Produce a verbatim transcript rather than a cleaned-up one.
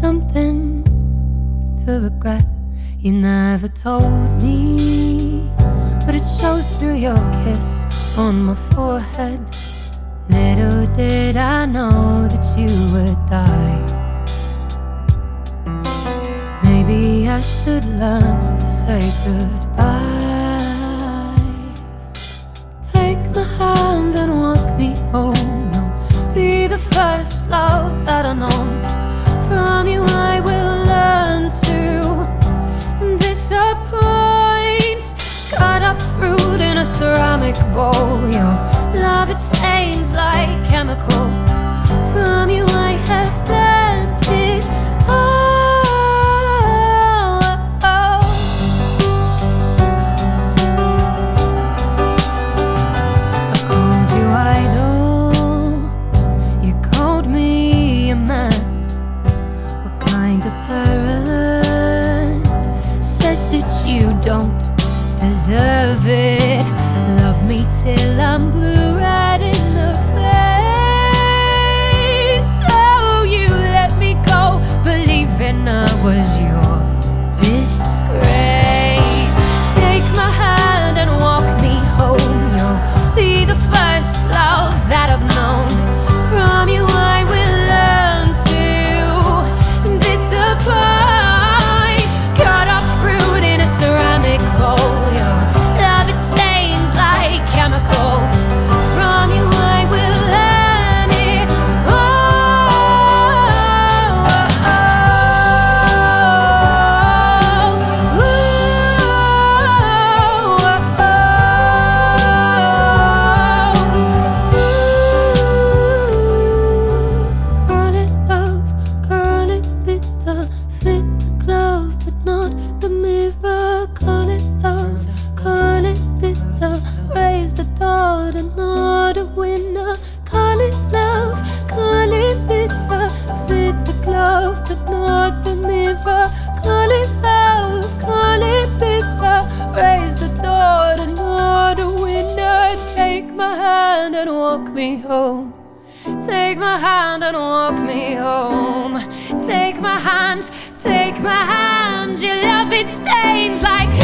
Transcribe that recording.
something to regret. You never told me, but it shows through your kiss on my forehead. Little did I know that you would die. Maybe I should learn to say goodbye. Take my hand and walk me home. You'll be the first love that I know. From you I will learn to disappoint. Cut up fruit in a ceramic bowl. Your love, it stains like chemical. From you I have learned it all. I called you idle, you called me a mess. What kind of parent says that you don't deserve it? Love me till I'm blue red in the face. Oh, you let me go, believing I was your disgrace. Take my hand and walk me home. You'll be the first love that I've known. From you I will learn to disappoint. Cut up fruit in a ceramic bowl. Your love, it stains like chemical. From you I will learn it Call it love, call it bitter. Fit the glove but not the mirror. Call it love, call it bitter. Raise the daughter, not a winner. Call it love, call it bitter. Fit the glove but not the mirror. Call it love, call it bitter. Raise the daughter, not a winner. Take my hand and walk me home. Take my hand and walk me home. Take my hand, take my hand. Your love, it stains like